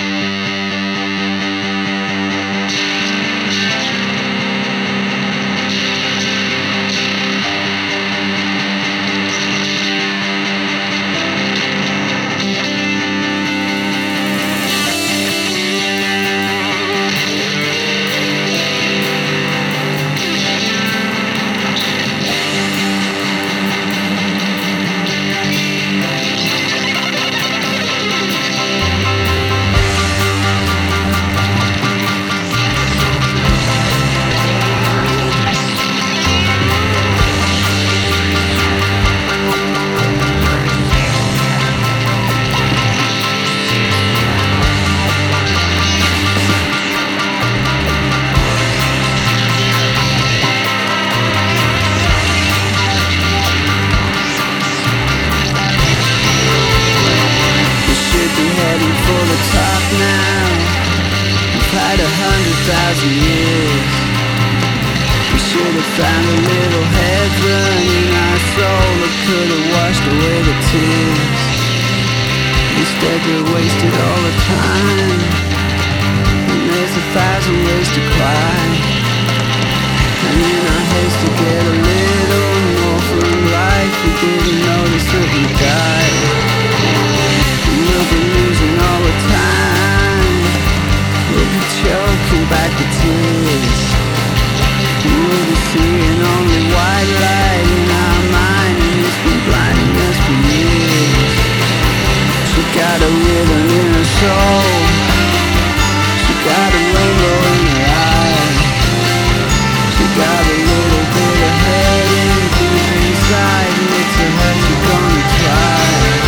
100,000 years. We should have found a little heaven in our soul that could have washed away the tears. Instead we wasted all the time, and there's 1,000 ways to cry. And in our haste to get a little more from life, we didn't notice that we died. And we'll be losing all the time, we'll be choking back the tears. And we'll be seeing only white light in our mind, and it's been blinding us for years. She got a rhythm in her soul, she got a rainbow in her eye. She got a little bit of head and deep inside, and it's a hurt she's gonna try.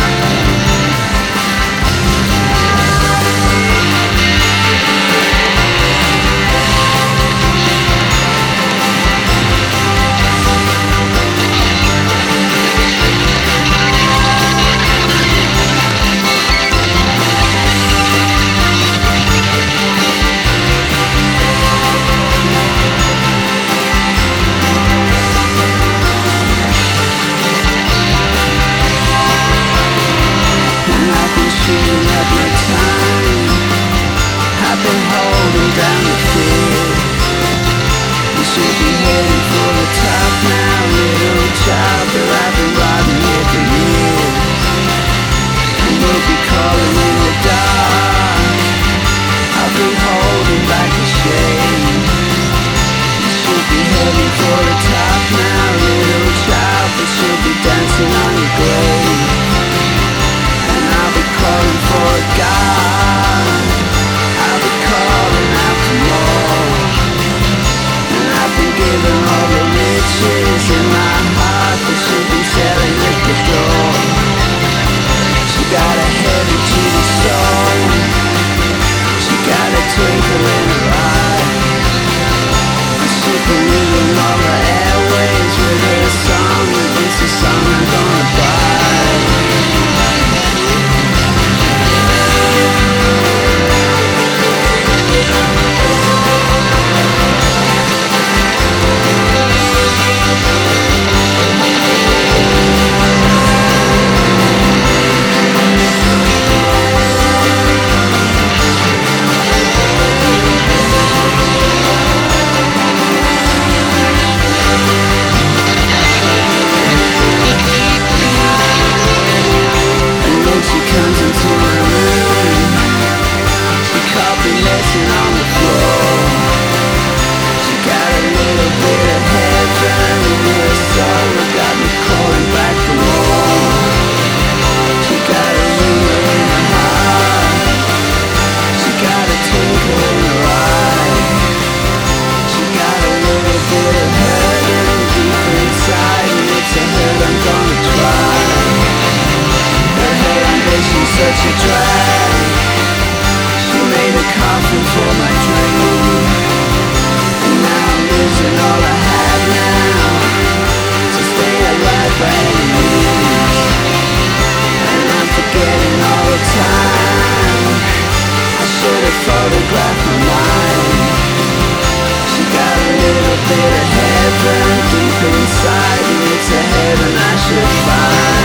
Shooting up my time, I've been holding down the fear. We should be heading for the top now, little child, but I've been riding here for years. And we'll be calling in the dark, I'll be holding back the shade. We should be heading for the top now, little child, but she'll be dancing on your grave. Calling for a God, I'll be calling out for more. And I've been given all the riches in my heart that she's been selling at the door. She got a heavy to the soul, she got a twinkle in her eye. And she's been living all the airways with her song, and it's a song I'm gonna buy. Such a drag, she made a coffin for my dream. And now I'm losing all I have now to stay alive by any means. And I'm forgetting all the time, I should have photographed my mind. She got a little bit of heaven deep inside, and it's a heaven I should find.